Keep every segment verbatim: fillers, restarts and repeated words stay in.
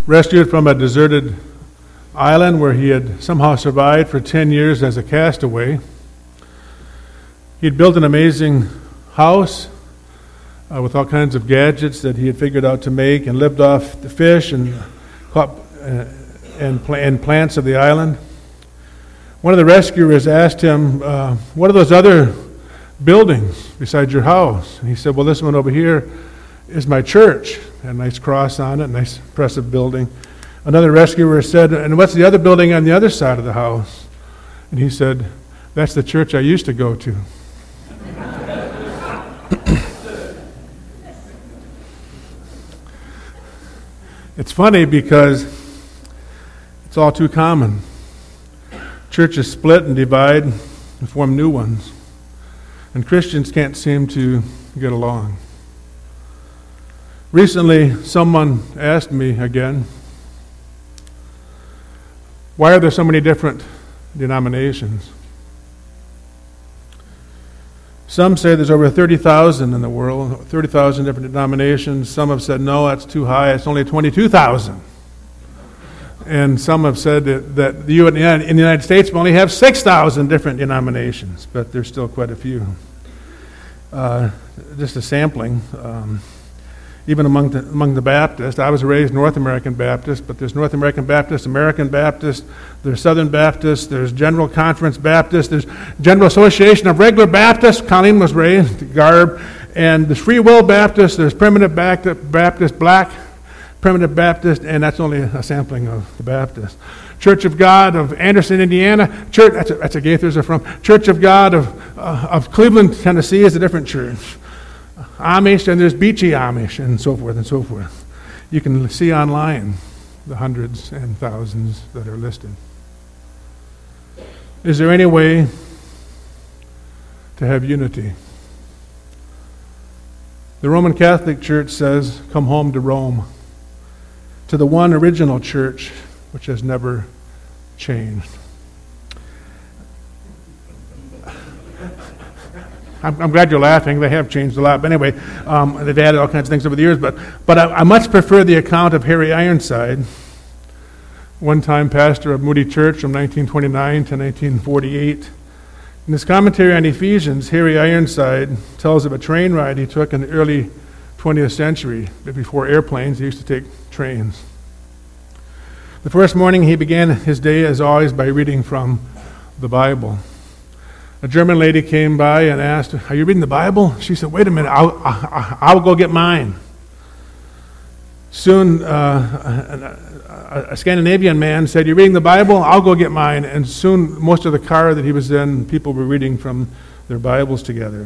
rescued from a deserted island where he had somehow survived for ten years as a castaway. He'd built an amazing house uh, with all kinds of gadgets that he had figured out to make, and lived off the fish and caught, uh, and, pl- and plants of the island. One of the rescuers asked him, uh, what are those other buildings besides your house? And he said, well, this one over here is my church. Had a nice cross on it, nice impressive building. Another rescuer said, and what's the other building on the other side of the house? And he said, that's the church I used to go to. It's funny because it's all too common. Churches split and divide and form new ones. And Christians can't seem to get along. Recently, someone asked me again, why are there so many different denominations? Some say there's over thirty thousand in the world, thirty thousand different denominations. Some have said, no, that's too high, it's only twenty-two thousand. And some have said that, that you in the United States we only have six thousand different denominations, but there's still quite a few. Uh, just a sampling. Um, even among the, among the Baptists, I was raised North American Baptist, but there's North American Baptist, American Baptist, there's Southern Baptist, there's General Conference Baptist, there's General Association of Regular Baptists, Colleen was raised, Garb, and there's Free Will Baptist, there's Primitive Baptist, Baptist, Black, Primitive Baptist, and that's only a sampling of the Baptist. Church of God of Anderson, Indiana, church that's a, that's a Gaithers are from. Church of God of uh, of Cleveland, Tennessee is a different church. Amish, and there's Beachy Amish, and so forth and so forth. You can see online the hundreds and thousands that are listed. Is there any way to have unity? The Roman Catholic Church says, come home to Rome, to the one original church which has never changed. I'm, I'm glad you're laughing. They have changed a lot. But anyway, um, they've added all kinds of things over the years. But, but I, I much prefer the account of Harry Ironside, one-time pastor of Moody Church from nineteen twenty-nine to nineteen forty-eight. In his commentary on Ephesians, Harry Ironside tells of a train ride he took in the early twentieth century. Before airplanes, he used to take trains. The first morning he began his day, as always, by reading from the Bible. A German lady came by and asked, are you reading the Bible? She said, wait a minute, I'll, I'll, I'll go get mine. Soon, uh, a, a Scandinavian man said, you're reading the Bible? I'll go get mine. And soon, most of the car that he was in, people were reading from their Bibles together.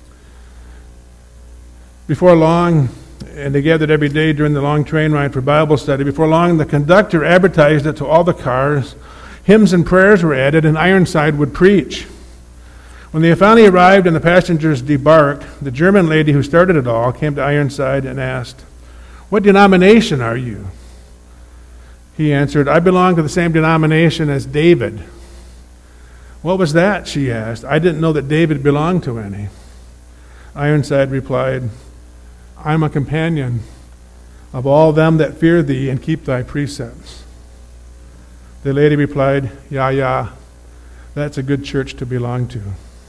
Before long, and they gathered every day during the long train ride for Bible study, before long, the conductor advertised it to all the cars. Hymns and prayers were added, and Ironside would preach. When they finally arrived and the passengers debarked, the German lady who started it all came to Ironside and asked, what denomination are you? He answered, I belong to the same denomination as David. What was that? She asked. I didn't know that David belonged to any. Ironside replied, I am a companion of all them that fear thee and keep thy precepts. The lady replied, yeah, yeah, that's a good church to belong to.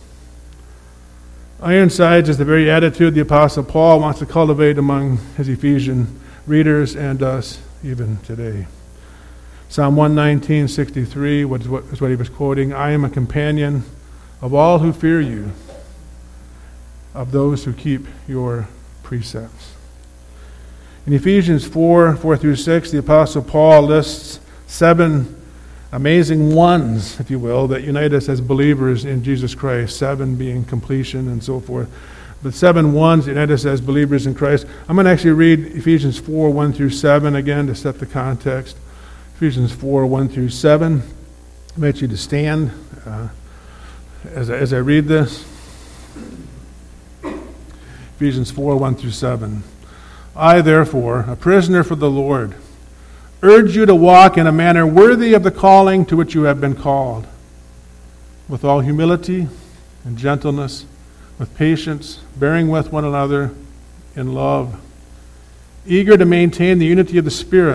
Ironsides is the very attitude the Apostle Paul wants to cultivate among his Ephesian readers and us even today. Psalm one nineteen, sixty-three what is what, is what he was quoting. I am a companion of all who fear you, of those who keep your precepts. In Ephesians four, four through six, the Apostle Paul lists seven amazing ones, if you will, that unite us as believers in Jesus Christ, seven being completion and so forth. But seven ones unite us as believers in Christ. I'm going to actually read Ephesians four, one through seven again to set the context. Ephesians four, one through seven. I invite you to stand uh, as, I, as I read this. Ephesians four, one through seven. I, therefore, a prisoner for the Lord, urge you to walk in a manner worthy of the calling to which you have been called, with all humility and gentleness, with patience, bearing with one another in love, eager to maintain the unity of the Spirit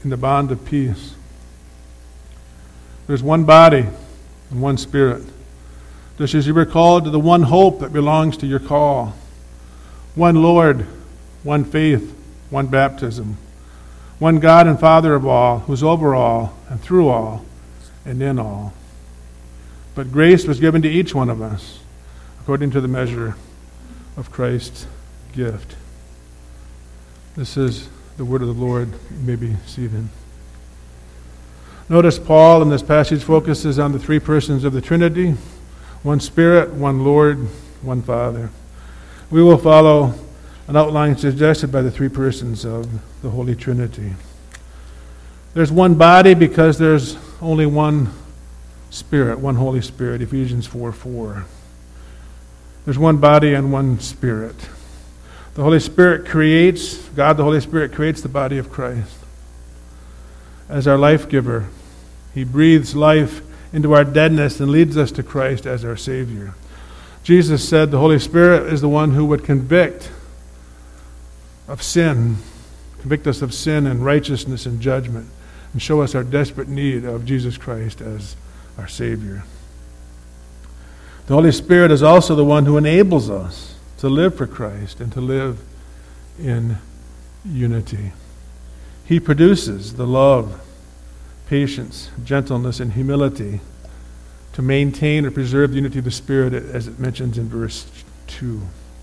in the bond of peace. There's one body and one Spirit. Just as you were called to the one hope that belongs to your call. One Lord, one faith, one baptism. One God and Father of all, who's over all and through all and in all. But grace was given to each one of us according to the measure of Christ's gift. This is the word of the Lord. You may be seated. Notice Paul in this passage focuses on the three persons of the Trinity, one Spirit, one Lord, one Father. We will follow an outline suggested by the three persons of the Holy Trinity. There's one body because there's only one Spirit, one Holy Spirit, Ephesians four four. There's one body and one Spirit. The Holy Spirit creates, God the Holy Spirit creates the body of Christ. As our life giver, He breathes life into our deadness and leads us to Christ as our Savior. Jesus said the Holy Spirit is the one who would convict of sin, convict us of sin and righteousness and judgment, and show us our desperate need of Jesus Christ as our Savior. The Holy Spirit is also the one who enables us to live for Christ and to live in unity. He produces the love, patience, gentleness, and humility to maintain or preserve the unity of the Spirit, as it mentions in verse two.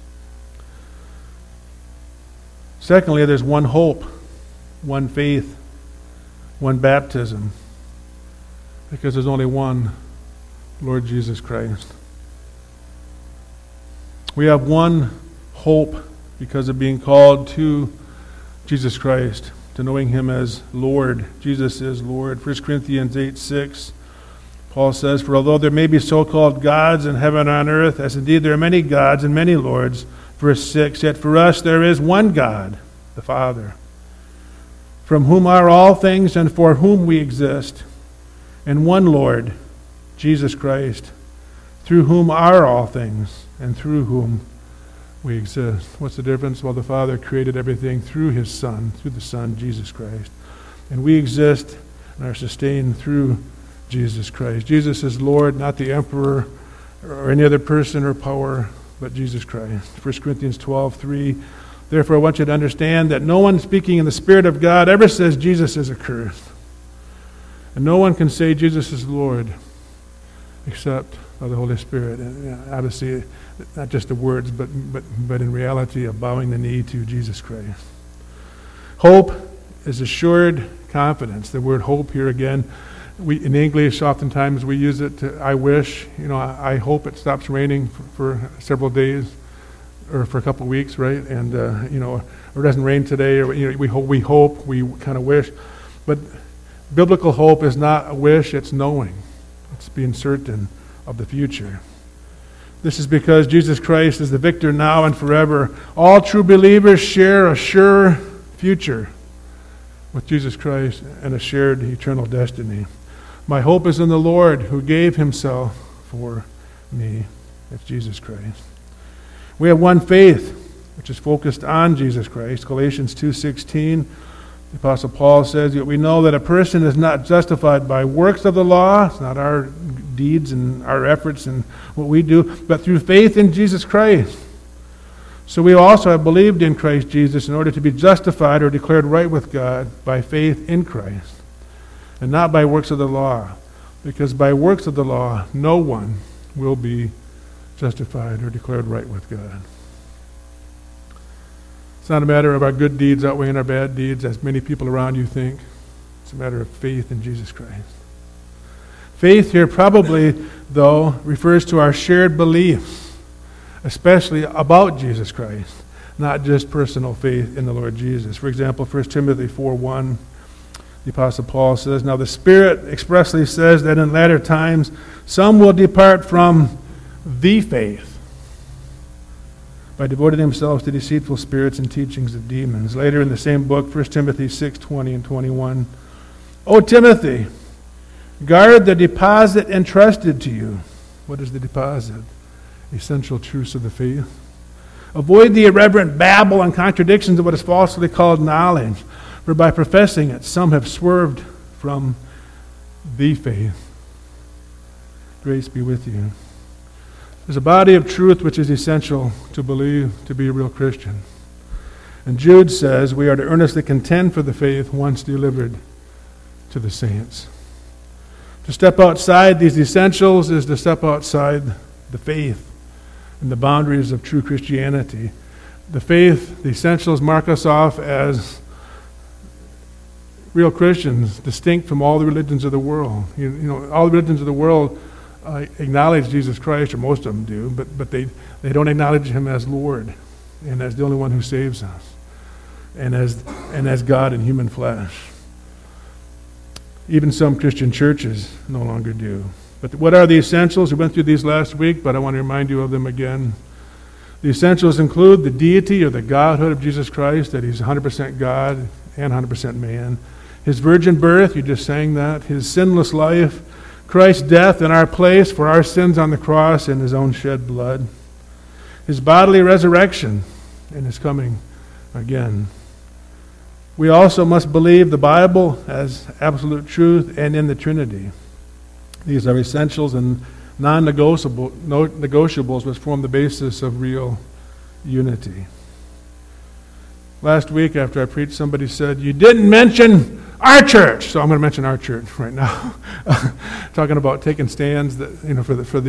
Secondly, there's one hope, one faith, one baptism, because there's only one Lord Jesus Christ. We have one hope because of being called to Jesus Christ, to knowing Him as Lord. Jesus is Lord. First Corinthians eight six, Paul says, "For although there may be so-called gods in heaven and on earth, as indeed there are many gods and many lords," verse six, "yet for us there is one God, the Father, from whom are all things and for whom we exist, and one Lord, Jesus Christ, through whom are all things and through whom we exist." What's the difference? Well, the Father created everything through His Son, through the Son, Jesus Christ. And we exist and are sustained through Jesus Christ. Jesus is Lord, not the emperor or any other person or power, but Jesus Christ. First Corinthians twelve three, "Therefore I want you to understand that no one speaking in the Spirit of God ever says Jesus is accursed. And no one can say Jesus is Lord except by the Holy Spirit." And obviously, not just the words, but, but, but in reality of bowing the knee to Jesus Christ. Hope is assured confidence. The word hope here again, we in English oftentimes we use it to I wish. You know, I, I hope it stops raining for, for several days or for a couple of weeks, right? And uh, you know, or it doesn't rain today, or you know, we hope, we hope, we kind of wish. But biblical hope is not a wish; it's knowing. It's being certain of the future. This is because Jesus Christ is the victor now and forever. All true believers share a sure future with Jesus Christ and a shared eternal destiny. My hope is in the Lord who gave Himself for me. That's Jesus Christ. We have one faith, which is focused on Jesus Christ. Galatians two sixteen, the Apostle Paul says that we know that a person is not justified by works of the law. It's not our deeds and our efforts and what we do, but through faith in Jesus Christ. So we also have believed in Christ Jesus in order to be justified or declared right with God by faith in Christ, and not by works of the law, because by works of the law no one will be justified or declared right with God. It's not a matter of our good deeds outweighing our bad deeds, as many people around you think. It's a matter of faith in Jesus Christ. Faith here probably, though, refers to our shared beliefs, especially about Jesus Christ, not just personal faith in the Lord Jesus. For example, First Timothy four one, the Apostle Paul says, "Now the Spirit expressly says that in latter times some will depart from the faith by devoting themselves to deceitful spirits and teachings of demons." Later in the same book, First Timothy six twenty and twenty-one, "O Timothy, guard the deposit entrusted to you." What is the deposit? Essential truths of the faith. "Avoid the irreverent babble and contradictions of what is falsely called knowledge, For by professing it, some have swerved from the faith. Grace be with you. There's a body of truth which is essential to believe to be a real Christian. And Jude says we are to earnestly contend for the faith once delivered to the saints. To step outside these essentials is to step outside the faith and the boundaries of true Christianity. The faith, the essentials mark us off as real Christians, distinct from all the religions of the world. You, you know, all the religions of the world uh, acknowledge Jesus Christ, or most of them do, but, but they, they don't acknowledge him as Lord and as the only one who saves us, and as, and as God in human flesh. Even some Christian churches no longer do. But what are the essentials? We went through these last week, but I want to remind you of them again. The essentials include the deity or the godhood of Jesus Christ, that he's one hundred percent God and one hundred percent man. His virgin birth, you just sang that. His sinless life. Christ's death in our place for our sins on the cross and his own shed blood. His bodily resurrection and his coming again. We also must believe the Bible as absolute truth and in the Trinity. These are essentials and non-negotiable, no negotiables which form the basis of real unity. Last week after I preached, somebody said, "You didn't mention our church." So I'm going to mention our church right now. Talking about taking stands that, you know, for the for the